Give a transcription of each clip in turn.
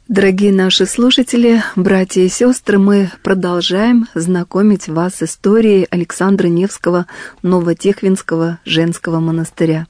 Дорогие наши слушатели, братья и сестры, мы продолжаем знакомить вас с историей Александра Невского Новотихвинского женского монастыря.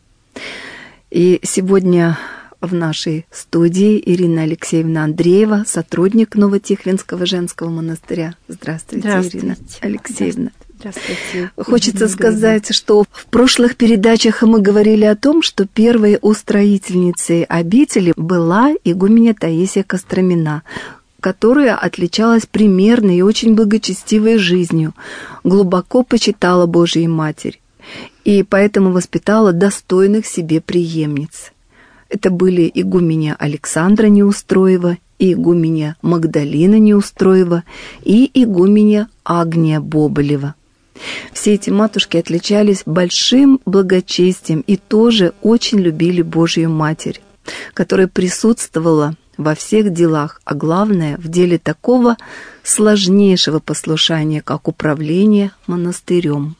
И сегодня в нашей студии Ирина Алексеевна Андреева, сотрудник Новотихвинского женского монастыря. Здравствуйте, Ирина Алексеевна. Здравствуйте. Хочется сказать, что в прошлых передачах мы говорили о том, что первой устроительницей обители была игуменя Таисия Костромина, которая отличалась примерной и очень благочестивой жизнью, глубоко почитала Божию Матерь и поэтому воспитала достойных себе преемниц. Это были игуменя Александра Неустроева, игуменя Магдалина Неустроева и игуменя Агния Бобылева. Все эти матушки отличались большим благочестием и тоже очень любили Божью Матерь, которая присутствовала во всех делах, а главное, в деле такого сложнейшего послушания, как управление монастырем.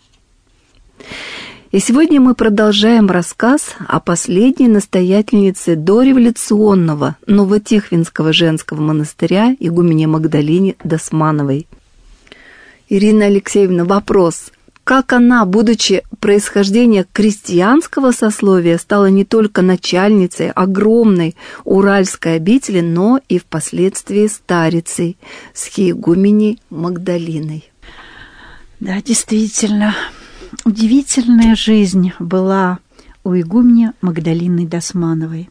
И сегодня мы продолжаем рассказ о последней настоятельнице дореволюционного Новотихвинского женского монастыря игумене Магдалине Досмановой. Ирина Алексеевна, вопрос. Как она, будучи происхождения крестьянского сословия, стала не только начальницей огромной уральской обители, но и впоследствии старицей, схиегуменей Магдалиной? Да, действительно, удивительная жизнь была у игумени Магдалины Досмановой.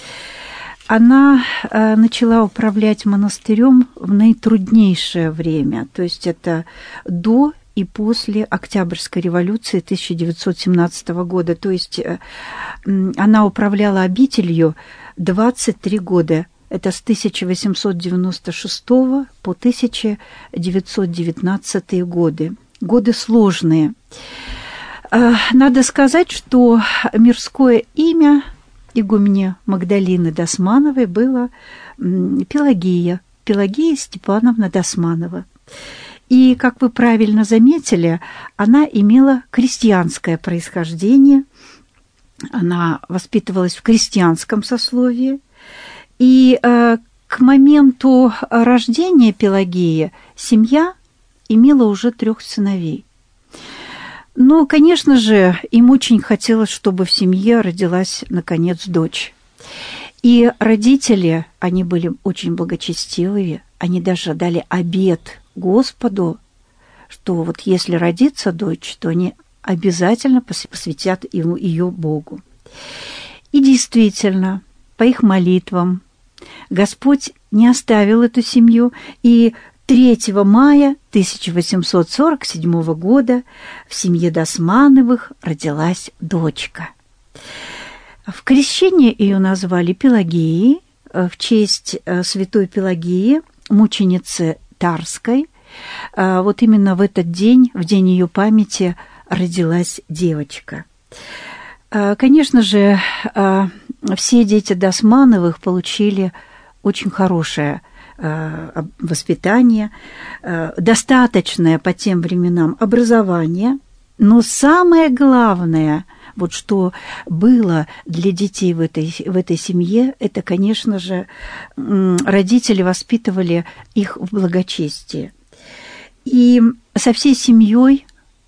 Она начала управлять монастырем в наитруднейшее время, то есть это до и после Октябрьской революции 1917 года. То есть она управляла обителью 23 года. Это с 1896 по 1919 годы. Годы сложные. Надо сказать, что мирское имя игумени Магдалины Досмановой было Пелагия Степановна Досманова. И, как вы правильно заметили, она имела крестьянское происхождение, она воспитывалась в крестьянском сословии, и к моменту рождения Пелагии семья имела уже 3 сыновей. Но, конечно же, им очень хотелось, чтобы в семье родилась, наконец, дочь. И родители, они были очень благочестивые, они даже дали обет Господу, что вот если родится дочь, то они обязательно посвятят ее Богу. И действительно, по их молитвам Господь не оставил эту семью, и 3 мая 1847 года в семье Досмановых родилась дочка. В крещении ее назвали Пелагией в честь святой Пелагии, мученицы Тарской. Вот именно в этот день, в день ее памяти, родилась девочка. Конечно же, все дети Досмановых получили очень хорошее воспитание, достаточное по тем временам образование, но самое главное, вот что было для детей в этой семье, это, конечно же, родители воспитывали их в благочестии. И со всей семьей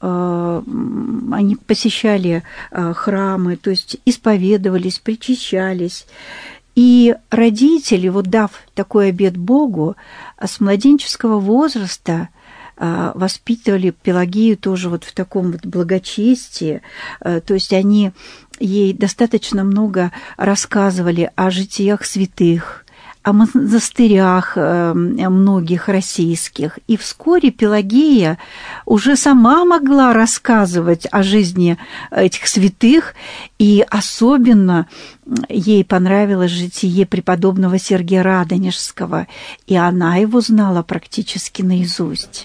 они посещали храмы, то есть исповедовались, причащались. И родители, вот дав такой обет Богу, с младенческого возраста воспитывали Пелагию тоже вот в таком вот благочестии. То есть они ей достаточно много рассказывали о житиях святых, о монастырях многих российских. И вскоре Пелагия уже сама могла рассказывать о жизни этих святых, и особенно ей понравилось житие преподобного Сергия Радонежского, и она его знала практически наизусть.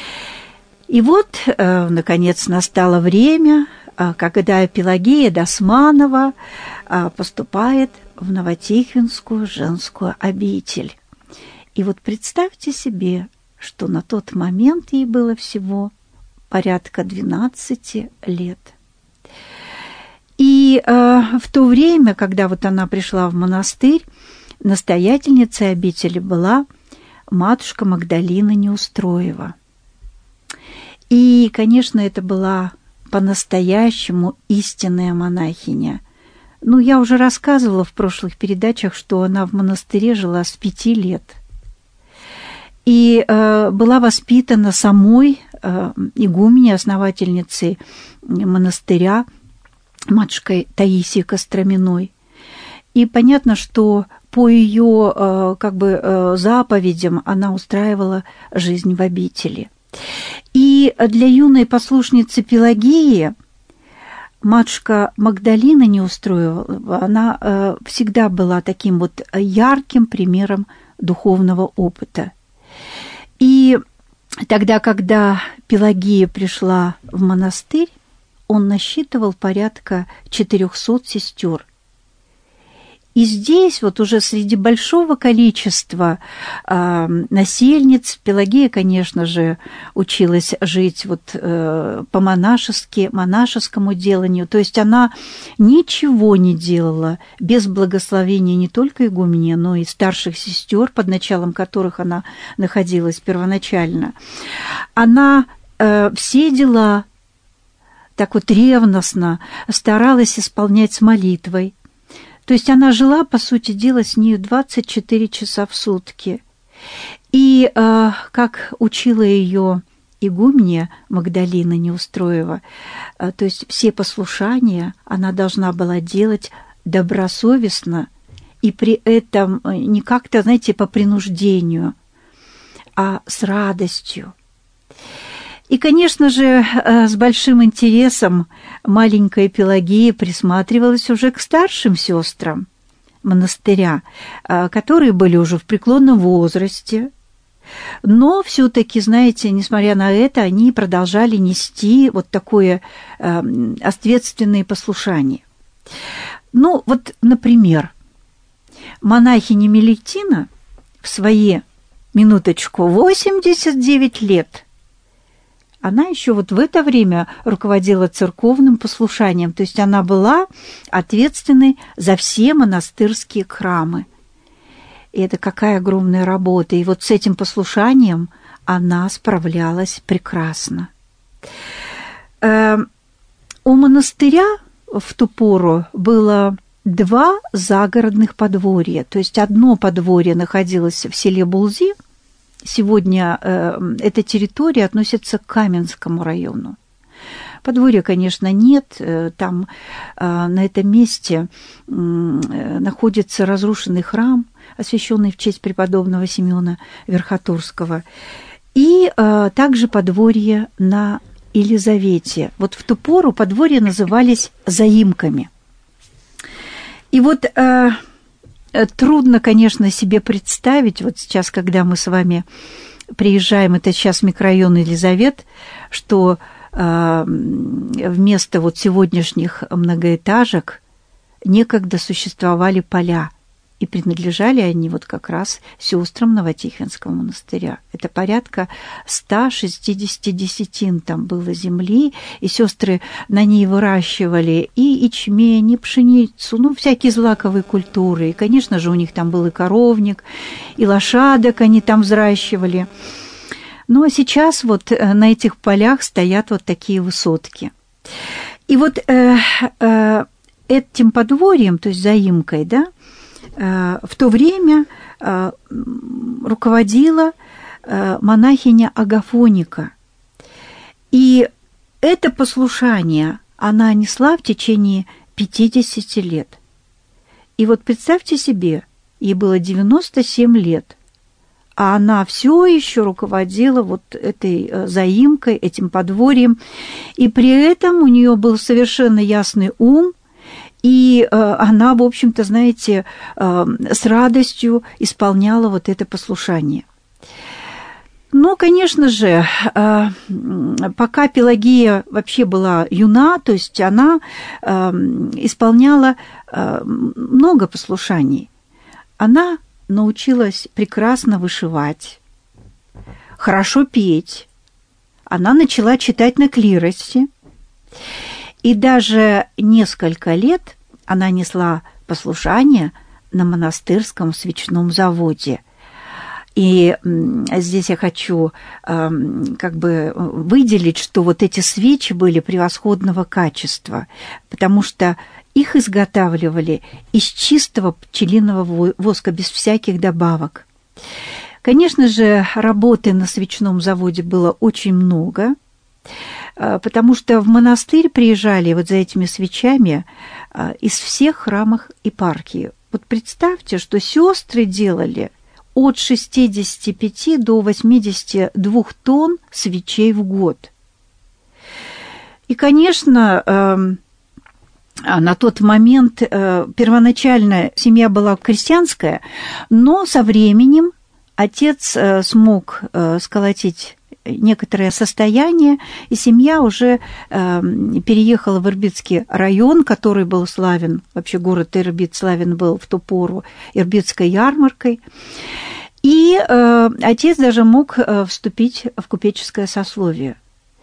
И вот, наконец, настало время, когда Пелагия Досманова поступает в Новотихвинскую женскую обитель. И вот представьте себе, что на тот момент ей было всего порядка 12 лет. И в то время, когда вот она пришла в монастырь, настоятельницей обители была матушка Магдалина Неустроева. И, конечно, это была по-настоящему истинная монахиня. Ну, я уже рассказывала в прошлых передачах, что она в монастыре жила с 5 лет. И была воспитана самой игуменей, основательницей монастыря, матушкой Таисией Костроминой. И понятно, что по ее заповедям она устраивала жизнь в обители. И для юной послушницы Пелагеи матушка Магдалина Неустроева, она всегда была таким вот ярким примером духовного опыта. И тогда, когда Пелагея пришла в монастырь, он насчитывал порядка 400 сестер. И здесь вот уже среди большого количества насельниц Пелагея, конечно же, училась жить вот по-монашески, монашескому деланию. То есть она ничего не делала без благословения не только игумени, но и старших сестер, под началом которых она находилась первоначально. Она все дела так вот ревностно старалась исполнять с молитвой. То есть она жила, по сути дела, с нею 24 часа в сутки. И, как учила ее игуменья Магдалина Неустроева, то есть все послушания она должна была делать добросовестно и при этом не как-то, знаете, по принуждению, а с радостью. И, конечно же, с большим интересом маленькая Пелагея присматривалась уже к старшим сестрам монастыря, которые были уже в преклонном возрасте. Но все-таки, знаете, несмотря на это, они продолжали нести вот такое ответственное послушание. Ну, вот, например, монахиня Мелитина в свои, 89 лет, она еще вот в это время руководила церковным послушанием, то есть она была ответственной за все монастырские храмы. И это какая огромная работа. И вот с этим послушанием она справлялась прекрасно. У монастыря в ту пору было 2 загородных подворья. То есть одно подворье находилось в селе Булзи. Сегодня эта территория относится к Каменскому району. Подворья, конечно, нет. Там на этом месте находится разрушенный храм, освященный в честь преподобного Симеона Верхотурского. И также подворье на Елизавете. Вот в ту пору подворья назывались заимками. И вот трудно, конечно, себе представить, вот сейчас, когда мы с вами приезжаем, это сейчас микрорайон Елизавет, что вместо вот сегодняшних многоэтажек некогда существовали поля, и принадлежали они вот как раз сестрам Новотихвинского монастыря. Это порядка 160 десятин там было земли, и сестры на ней выращивали и ячмень, и пшеницу, ну, всякие злаковые культуры. И, конечно же, у них там был и коровник, и лошадок они там взращивали. Ну, а сейчас вот на этих полях стоят вот такие высотки. И вот этим подворьем, то есть заимкой, да, в то время руководила монахиня Агафоника. И это послушание она несла в течение 50 лет. И вот представьте себе, ей было 97 лет, а она все еще руководила вот этой заимкой, этим подворьем, и при этом у нее был совершенно ясный ум, и она, в общем-то, знаете, с радостью исполняла вот это послушание. Но, конечно же, пока Пелагея вообще была юна, то есть она исполняла много послушаний. Она научилась прекрасно вышивать, хорошо петь. Она начала читать на клиросе. И даже несколько лет она несла послушание на монастырском свечном заводе. И здесь я хочу как бы выделить, что вот эти свечи были превосходного качества, потому что их изготавливали из чистого пчелиного воска, без всяких добавок. Конечно же, работы на свечном заводе было очень много, потому что в монастырь приезжали вот за этими свечами из всех храмов епархии. Вот представьте, что сестры делали от 65 до 82 тонн свечей в год. И, конечно, на тот момент первоначально семья была крестьянская, но со временем отец смог сколотить некоторое состояние, и семья уже переехала в Ирбитский район, который был славен, вообще город Ирбит славен был в ту пору Ирбитской ярмаркой. И отец даже мог вступить в купеческое сословие.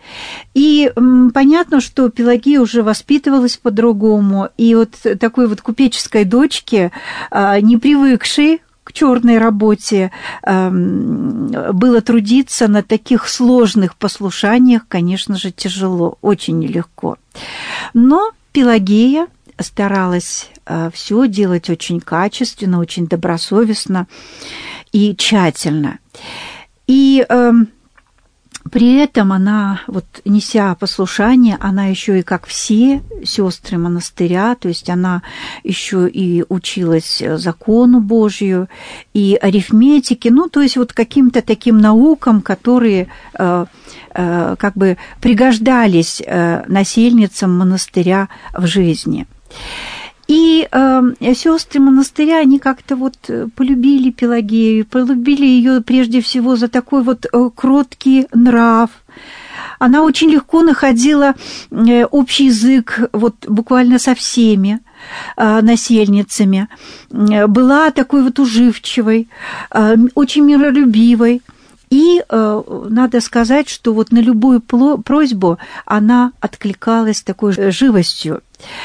И понятно, что Пелагея уже воспитывалась по-другому, и вот такой вот купеческой дочке, не привыкшей к черной работе, было трудиться на таких сложных послушаниях, конечно же, тяжело, очень нелегко. Но Пелагея старалась все делать очень качественно, очень добросовестно и тщательно. И при этом она, вот, неся послушание, она еще и, как все сестры монастыря, то есть она еще и училась закону Божию и арифметике, ну, то есть вот каким-то таким наукам, которые как бы пригождались насельницам монастыря в жизни. И сестры монастыря, они как-то вот полюбили Пелагею, полюбили ее прежде всего за такой вот кроткий нрав. Она очень легко находила общий язык вот буквально со всеми насельницами. Была такой вот уживчивой, очень миролюбивой. И надо сказать, что вот на любую просьбу она откликалась такой живостью.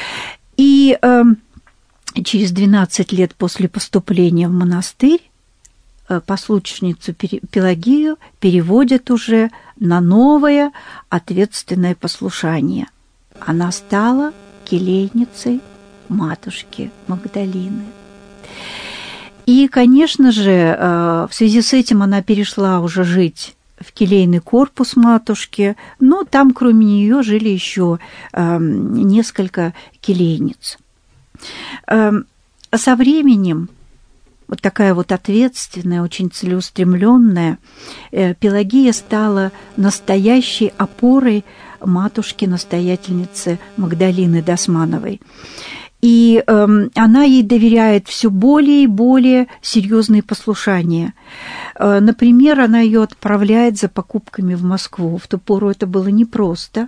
И через 12 лет после поступления в монастырь послушницу Пелагею переводят уже на новое ответственное послушание. Она стала келейницей матушки Магдалины. И, конечно же, в связи с этим она перешла уже жить в келейный корпус матушки, но там кроме нее жили еще несколько келейниц. Со временем вот такая вот ответственная, очень целеустремленная Пелагея стала настоящей опорой матушки-настоятельницы Магдалины Досмановой. И она ей доверяет все более и более серьезные послушания. Например, она ее отправляет за покупками в Москву. В ту пору это было непросто.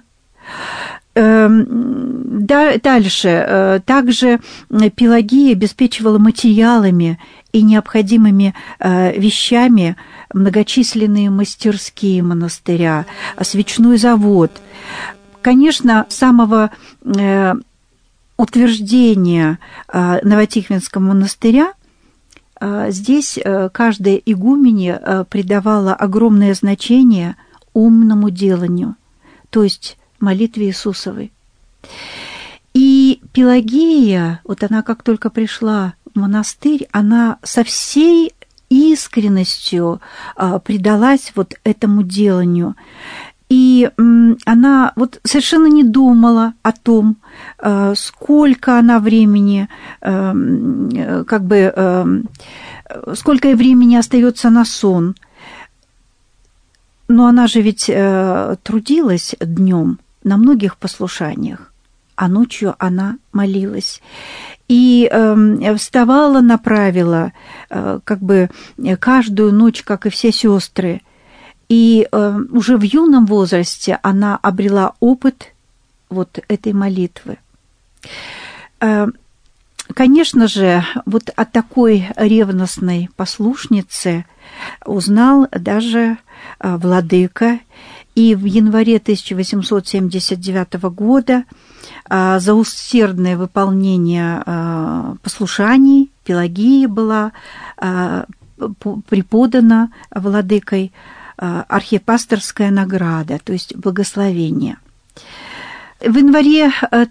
Дальше. Также Пелагея обеспечивала материалами и необходимыми вещами многочисленные мастерские монастыря, свечной завод. Конечно, самого утверждения Новотихвинского монастыря здесь каждая игуменья придавала огромное значение умному деланию, то есть молитве Иисусовой. И Пелагея, вот она как только пришла в монастырь, она со всей искренностью предалась вот этому деланию. И она вот совершенно не думала о том, сколько она времени, сколько времени остается на сон. Но она же ведь трудилась днем на многих послушаниях, а ночью она молилась. И вставала на правила каждую ночь, как и все сестры. И уже в юном возрасте она обрела опыт вот этой молитвы. Конечно же, вот о такой ревностной послушнице узнал даже владыка. И в январе 1879 года за усердное выполнение послушаний Пелагии была преподана владыкой архипасторская награда, то есть благословение. В январе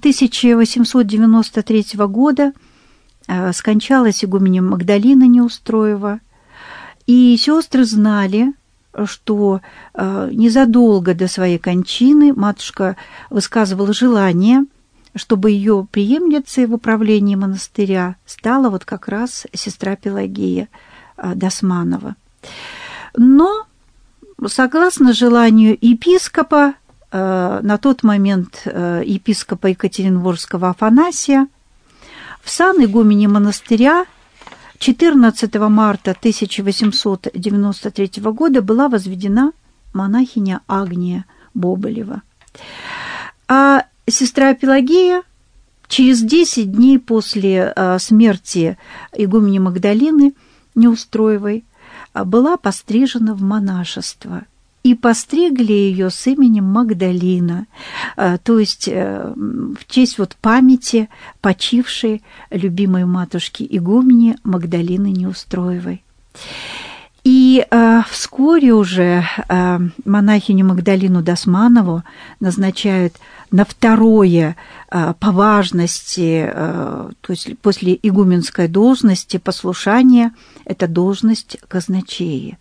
1893 года скончалась игуменя Магдалина Неустроева, и сестры знали, что незадолго до своей кончины матушка высказывала желание, чтобы ее преемницей в управлении монастыря стала вот как раз сестра Пелагея Досманова. Но, согласно желанию епископа, на тот момент епископа Екатеринбургского Афанасия, в сан игумени монастыря 14 марта 1893 года была возведена монахиня Агния Бобылева. А сестра Пелагея через 10 дней после смерти игумени Магдалины Неустроевой была пострижена в монашество. И постригли ее с именем Магдалина, то есть в честь вот памяти почившей любимой матушки игумени Магдалины Неустроевой. И вскоре уже монахиню Магдалину Досманову назначают на второе по важности, то есть после игуменской должности, послушания, это должность казначея.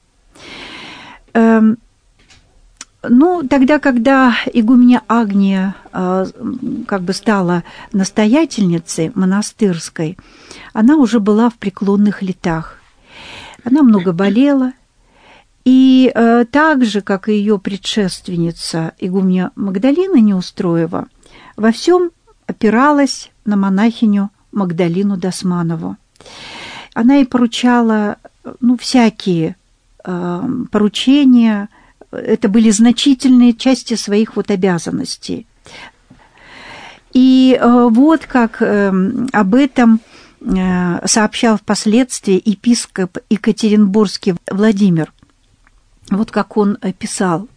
Ну, тогда, когда игуменя Агния как бы стала настоятельницей монастырской, она уже была в преклонных летах. Она много болела, и так же, как и ее предшественница игуменя Магдалина Неустроева, во всем опиралась на монахиню Магдалину Досманову. Она ей поручала всякие поручения, это были значительные части своих вот обязанностей. И вот как об этом сообщал впоследствии епископ Екатеринбургский Владимир. Вот как он писал: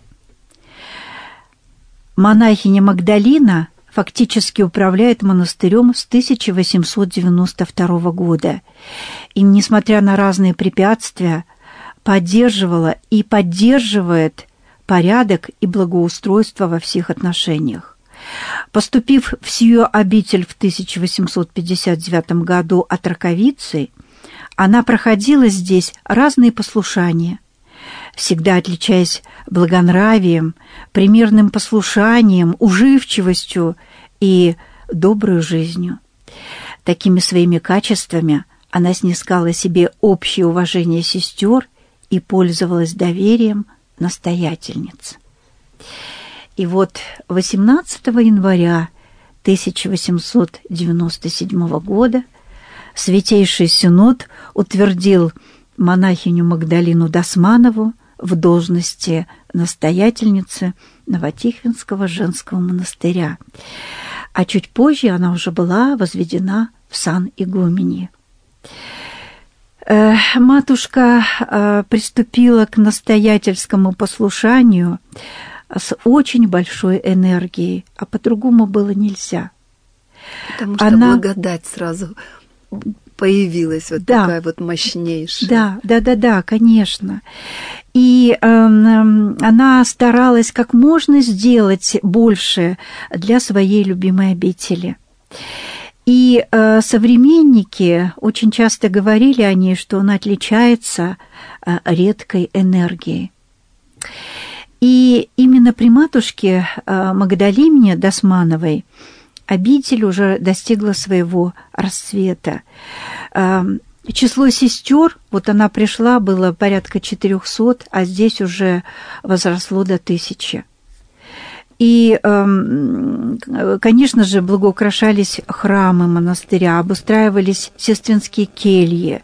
«Монахиня Магдалина фактически управляет монастырем с 1892 года, и, несмотря на разные препятствия, поддерживала и поддерживает порядок и благоустройство во всех отношениях. Поступив в сию обитель в 1859 году от Раковицы, она проходила здесь разные послушания, всегда отличаясь благонравием, примерным послушанием, уживчивостью и доброй жизнью. Такими своими качествами она снискала себе общее уважение сестер и пользовалась доверием настоятельниц». И вот 18 января 1897 года Святейший Синод утвердил монахиню Магдалину Досманову в должности настоятельницы Новотихвинского женского монастыря, а чуть позже она уже была возведена в сан игуменьи. Матушка приступила к настоятельскому послушанию с очень большой энергией, а по-другому было нельзя. Потому что благодать сразу появилась, вот такая вот мощнейшая. Да, конечно. И она старалась как можно сделать больше для своей любимой обители. И современники очень часто говорили о ней, что она отличается редкой энергией. И именно при матушке Магдалине Досмановой обитель уже достигла своего расцвета. Число сестер, вот она пришла, было порядка 400, а здесь уже возросло до 1000. И, конечно же, благоукрашались храмы монастыря, обустраивались сестринские кельи.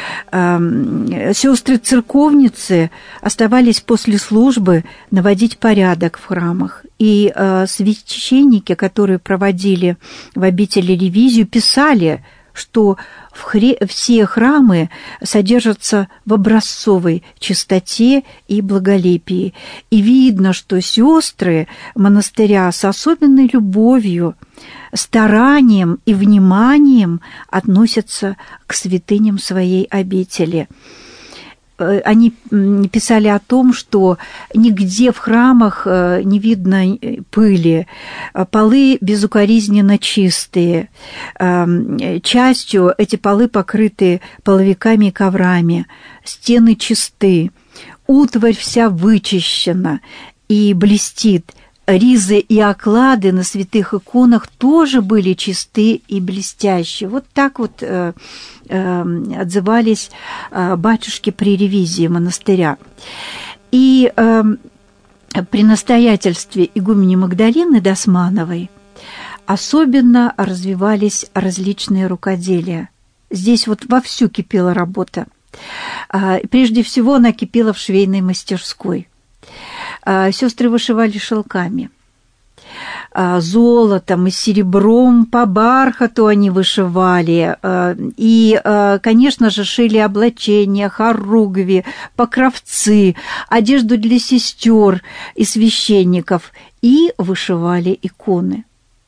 Сестры-церковницы оставались после службы наводить порядок в храмах. И священники, которые проводили в обители ревизию, писали, что все храмы содержатся в образцовой чистоте и благолепии. И видно, что сестры монастыря с особенной любовью старанием и вниманием относятся к святыням своей обители. Они писали о том, что нигде в храмах не видно пыли, полы безукоризненно чистые, частью эти полы покрыты половиками и коврами, стены чисты, утварь вся вычищена и блестит. Ризы и оклады на святых иконах тоже были чисты и блестящие. Вот так вот отзывались батюшки при ревизии монастыря. И при настоятельстве игумени Магдалины Досмановой особенно развивались различные рукоделия. Здесь вот вовсю кипела работа. Прежде всего она кипела в швейной мастерской. Сестры вышивали шелками, золотом и серебром, по бархату они вышивали, и, конечно же, шили облачения, хоругви, покровцы, одежду для сестер и священников, и вышивали иконы.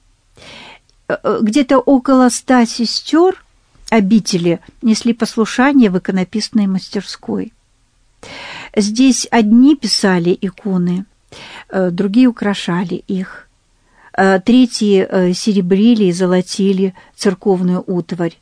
Где-то около 100 сестер обители несли послушание в иконописной мастерской. Здесь одни писали иконы, другие украшали их, третьи серебрили и золотили церковную утварь.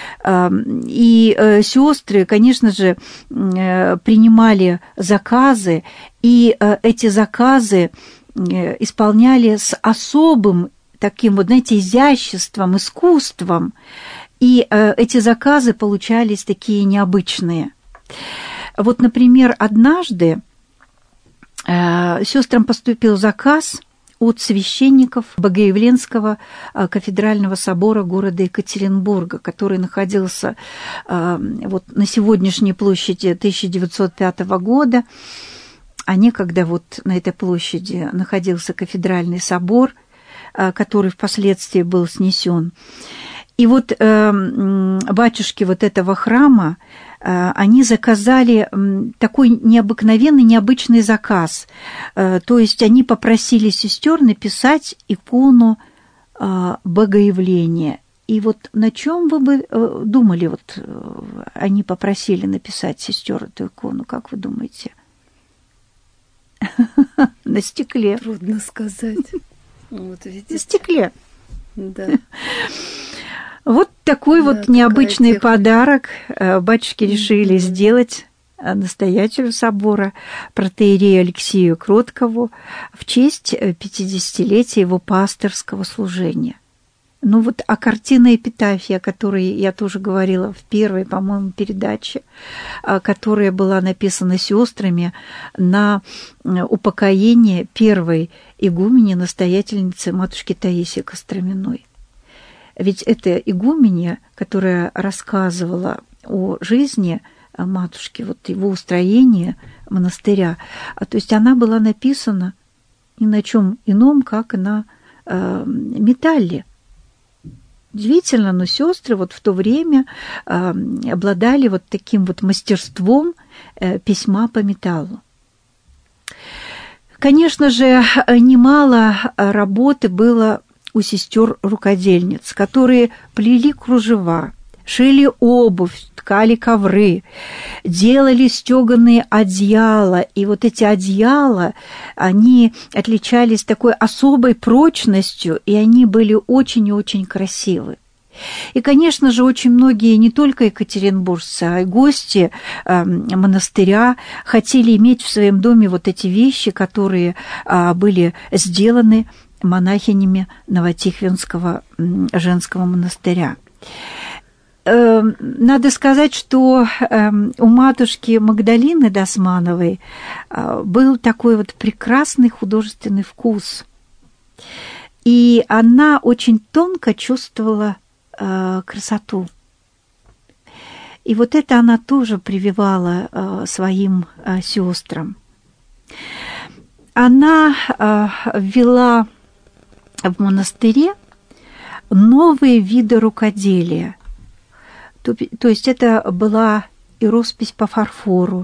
И сестры, конечно же, принимали заказы, и эти заказы исполняли с особым таким, вот, знаете, изяществом, искусством, и эти заказы получались такие необычные. Вот, например, однажды сестрам поступил заказ от священников Богоявленского кафедрального собора города Екатеринбурга, который находился вот на сегодняшней площади 1905 года, а некогда вот на этой площади находился кафедральный собор, который впоследствии был снесен. И вот батюшки вот этого храма, они заказали такой необыкновенный, необычный заказ. То есть они попросили сестер написать икону Богоявления. И вот на чем вы бы думали, вот они попросили написать сестер эту икону, как вы думаете? На стекле. Трудно сказать. Вот видите. На стекле. Да. Вот такой вот необычный подарок батюшки решили сделать настоятелю собора, протоиерею Алексею Кроткову, в честь 50-летия его пасторского служения. Ну вот, а картина эпитафия, о которой я тоже говорила в первой, по-моему, передаче, которая была написана сестрами на упокоение первой игумени, настоятельницы матушки Таисии Костроминой. Ведь это игуменья, которая рассказывала о жизни матушки, вот его устроение монастыря, то есть она была написана ни на чем ином, как на металле. Удивительно, но сестры вот в то время обладали вот таким вот мастерством письма по металлу. Конечно же, немало работы было у сестер-рукодельниц, которые плели кружева, шили обувь, ткали ковры, делали стёганые одеяла. И вот эти одеяла, они отличались такой особой прочностью, и они были очень и очень красивы. И, конечно же, очень многие, не только екатеринбуржцы, а и гости монастыря хотели иметь в своем доме вот эти вещи, которые были сделаны монахинями Новотихвинского женского монастыря. Надо сказать, что у матушки Магдалины Досмановой был такой вот прекрасный художественный вкус. И она очень тонко чувствовала красоту. И вот это она тоже прививала своим сестрам. Она ввела в монастыре новые виды рукоделия. То есть это была и роспись по фарфору,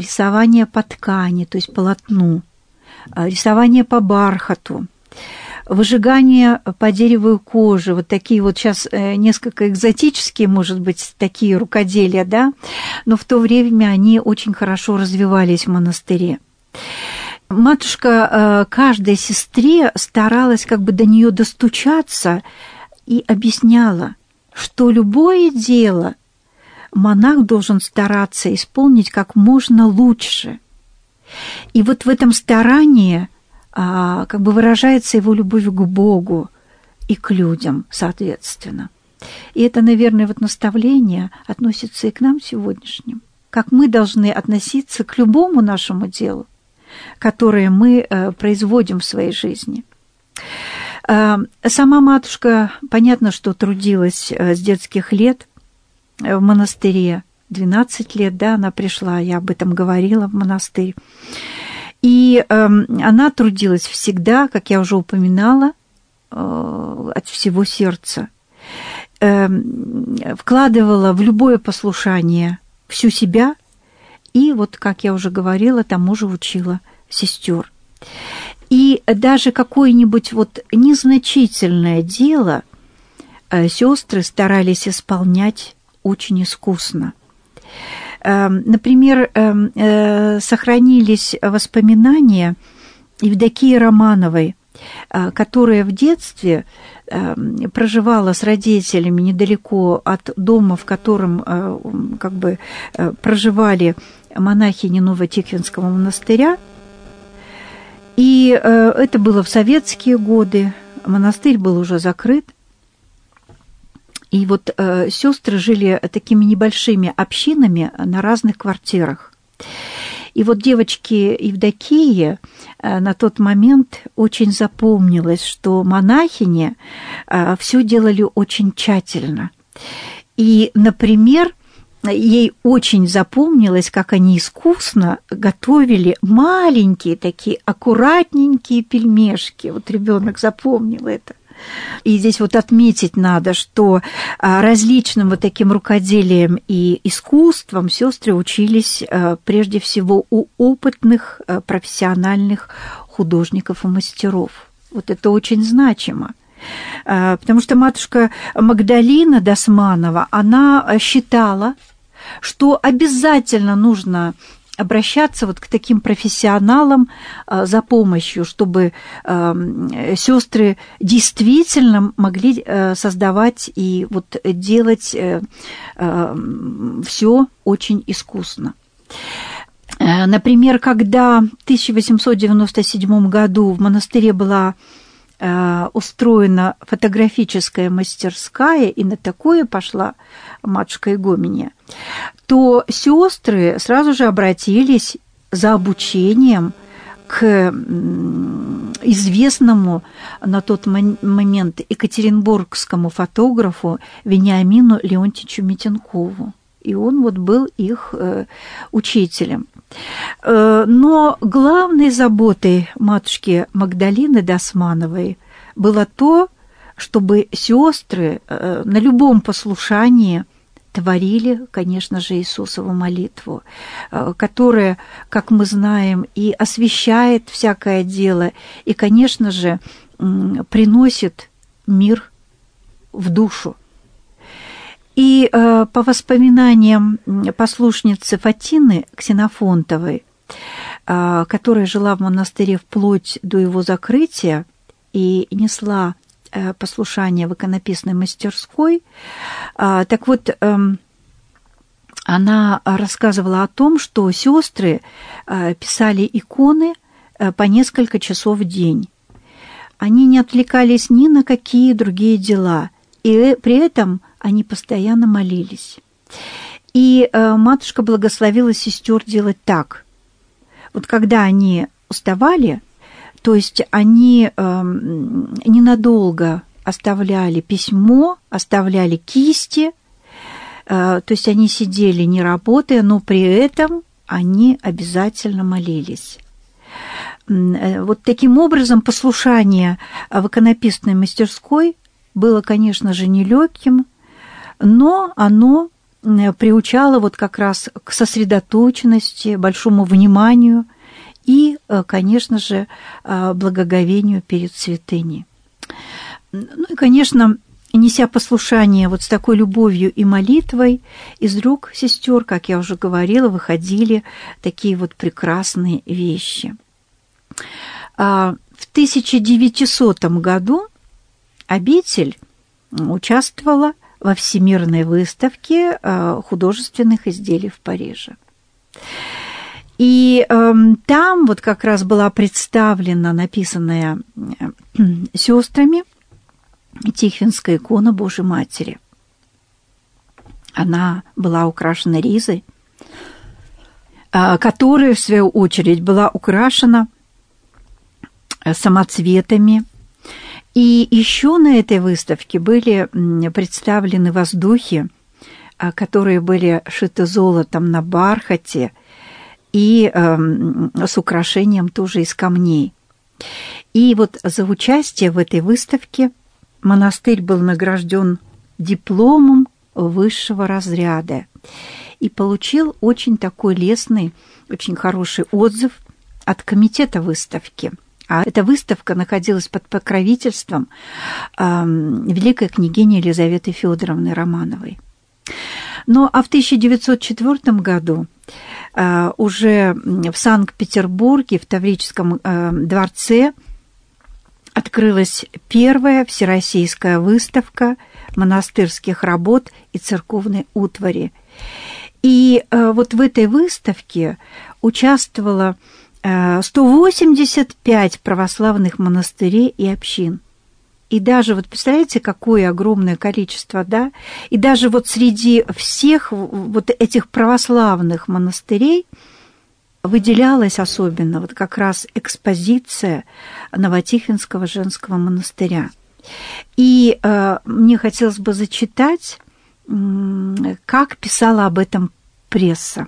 рисование по ткани, то есть полотну, рисование по бархату, выжигание по дереву и коже, вот такие вот сейчас несколько экзотические, может быть, такие рукоделия, да, но в то время они очень хорошо развивались в монастыре. Матушка каждой сестре старалась как бы до нее достучаться и объясняла, что любое дело монах должен стараться исполнить как можно лучше. И вот в этом старании как бы выражается его любовь к Богу и к людям, соответственно. И это, наверное, вот наставление относится и к нам сегодняшним. Как мы должны относиться к любому нашему делу, которое мы производим в своей жизни. Сама матушка, понятно, что трудилась с детских лет в монастыре. 12 лет, да, она пришла, я об этом говорила, в монастырь. И она трудилась всегда, как я уже упоминала, от всего сердца. Вкладывала в любое послушание всю себя, и вот, как я уже говорила, тому же учила сестер. И даже какое-нибудь вот незначительное дело сестры старались исполнять очень искусно. Например, сохранились воспоминания Евдокии Романовой, которая в детстве проживала с родителями недалеко от дома, в котором как бы проживали монахини Новотиквинского монастыря. И это было в советские годы, монастырь был уже закрыт. И вот сестры жили такими небольшими общинами на разных квартирах. И вот девочке Евдокии на тот момент очень запомнилось, что монахини все делали очень тщательно. И, например, ей очень запомнилось, как они искусно готовили маленькие такие аккуратненькие пельмешки. Вот ребенок запомнил это. И здесь вот отметить надо, что различным вот таким рукоделием и искусством сестры учились прежде всего у опытных профессиональных художников и мастеров. Вот это очень значимо. Потому что матушка Магдалина Досманова, она считала, что обязательно нужно обращаться вот к таким профессионалам за помощью, чтобы сестры действительно могли создавать и вот делать все очень искусно. Например, когда в 1897 году в монастыре была устроена фотографическая мастерская, и на такое пошла матушка игуменья, то сестры сразу же обратились за обучением к известному на тот момент екатеринбургскому фотографу Вениамину Леонтьевичу Митенкову. И он вот был их учителем. Но главной заботой матушки Магдалины Досмановой было то, чтобы сестры на любом послушании творили, конечно же, Иисусову молитву, которая, как мы знаем, и освещает всякое дело, и, конечно же, приносит мир в душу. И по воспоминаниям послушницы Фатины Ксенофонтовой, которая жила в монастыре вплоть до его закрытия и несла послушание в иконописной мастерской, так вот, она рассказывала о том, что сестры писали иконы по несколько часов в день. Они не отвлекались ни на какие другие дела, и при этом они постоянно молились. И матушка благословила сестер делать так. Вот когда они уставали, то есть они ненадолго оставляли письмо, оставляли кисти, то есть они сидели, не работая, но при этом они обязательно молились. Вот таким образом послушание в иконописной мастерской было, конечно же, нелегким, но оно приучало вот как раз к сосредоточенности, большому вниманию и, конечно же, благоговению перед святыней. Ну и, конечно, неся послушание вот с такой любовью и молитвой, из рук сестер, как я уже говорила, выходили такие вот прекрасные вещи. В 1900 году обитель участвовала во Всемирной выставке художественных изделий в Париже. И там вот как раз была представлена, написанная сестрами, Тихвинская икона Божьей Матери. Она была украшена ризой, которая, в свою очередь, была украшена самоцветами. И еще на этой выставке были представлены воздухи, которые были шиты золотом на бархате и с украшением тоже из камней. И вот за участие в этой выставке монастырь был награжден дипломом высшего разряда и получил очень такой лестный, очень хороший отзыв от комитета выставки. А эта выставка находилась под покровительством великой княгини Елизаветы Федоровны Романовой. Ну, а в 1904 году уже в Санкт-Петербурге, в Таврическом дворце, открылась первая всероссийская выставка монастырских работ и церковной утвари. И вот в этой выставке участвовало 185 православных монастырей и общин. И даже, вот представляете, какое огромное количество, да? И даже вот среди всех вот этих православных монастырей выделялась особенно вот как раз экспозиция Новотихвинского женского монастыря. И мне хотелось бы зачитать, как писала об этом пресса.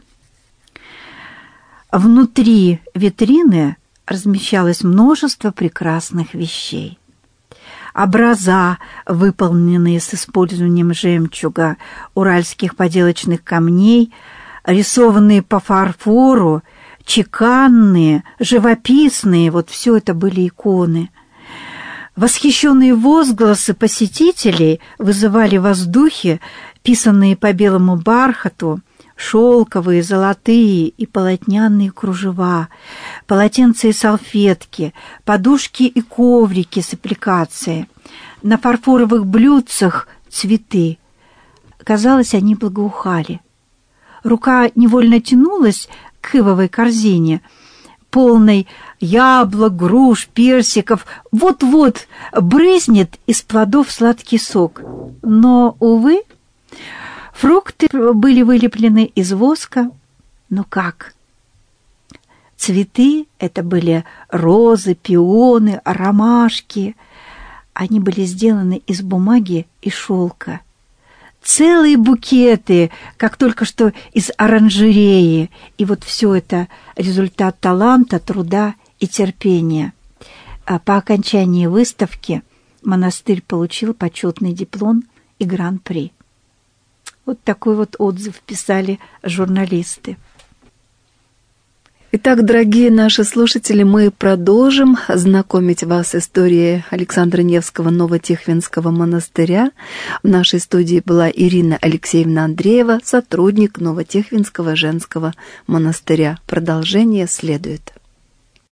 Внутри витрины размещалось множество прекрасных вещей. Образа, выполненные с использованием жемчуга, уральских поделочных камней, рисованные по фарфору, чеканные, живописные, вот все это были иконы. Восхищенные возгласы посетителей вызывали воздухи, писанные по белому бархату, шелковые, золотые и полотняные кружева, полотенца и салфетки, подушки и коврики с аппликацией, на фарфоровых блюдцах цветы. Казалось, они благоухали. Рука невольно тянулась к ивовой корзине, полной яблок, груш, персиков. Вот-вот брызнет из плодов сладкий сок. Но, увы, фрукты были вылеплены из воска. Но как? Цветы — это были розы, пионы, ромашки. Они были сделаны из бумаги и шелка. Целые букеты, как только что из оранжереи. И вот все это результат таланта, труда и терпения. А по окончании выставки монастырь получил почетный диплом и гран-при. Вот такой вот отзыв писали журналисты. Итак, дорогие наши слушатели, мы продолжим знакомить вас с историей Александра Невского Новотихвинского монастыря. В нашей студии была Ирина Алексеевна Андреева, сотрудник Новотихвинского женского монастыря. Продолжение следует.